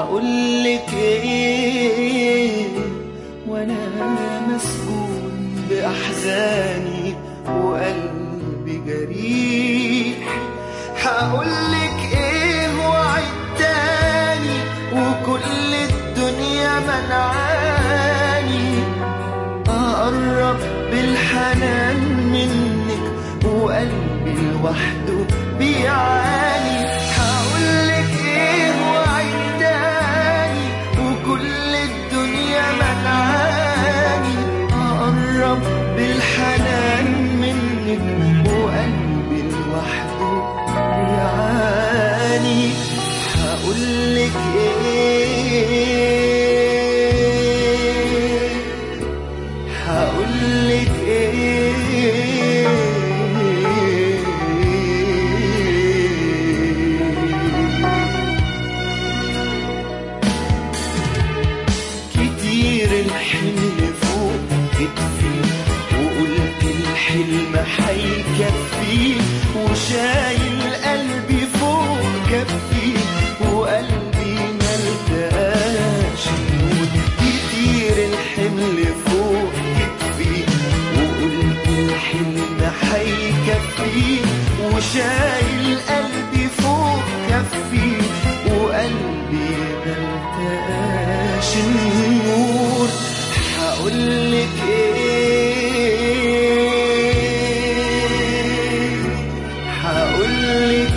هقولك ايه وانا مسجون باحزاني وقلبي جريح؟ هقولك ايه وعد تاني وكل الدنيا منعاني اقرب بالحنان منك وقلبي لوحده بيعاني؟ هقولك ايه وعد تاني وكل الدنيا منعاني اقرب بالحنان منك وقلبي لوحده بيعاني؟ هقولك ايه هقولك ايه كتير الحمل فوق كتفي وقلت الحلم هيكفي وشايل قلبي فوق كفي وقلبي ملقاش نور. كتير الحمل فوق كتفي وقلت الحلم هيكفي وشايل قلبي فوق كفي وقلبي ملقاش النور. هقولك ايه هقولك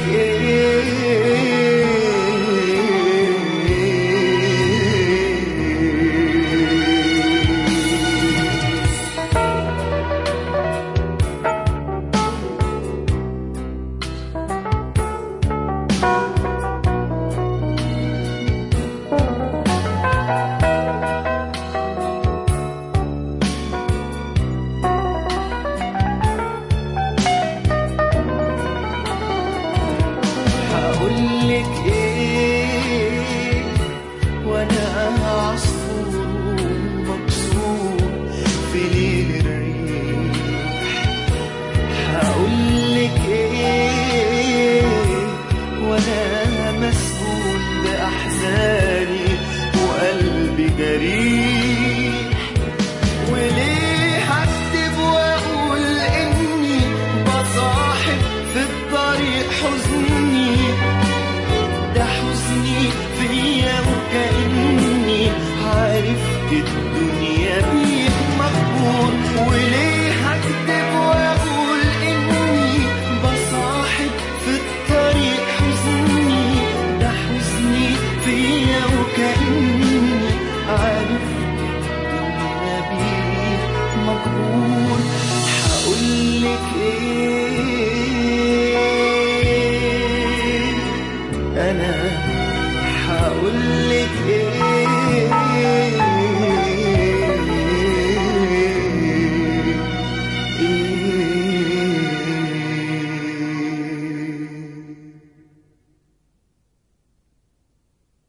هقولك ايه وانا عصفور مكسور في ليل الريح؟ هقولك ايه وانا مسجون باحزاني وقلبي جريح؟ وليه هكتب واقول اني بصاحب في الطريق حزني؟ ده حزني فيا وكأني عرفت الدنيا بيه مقبول. وليه هكتب واقول اني بصاحب في الطريق حزني؟ ده حزني فيا وكأني عرفت الدنيا بيه مقبول. هقولك ايه انا هقولك ايه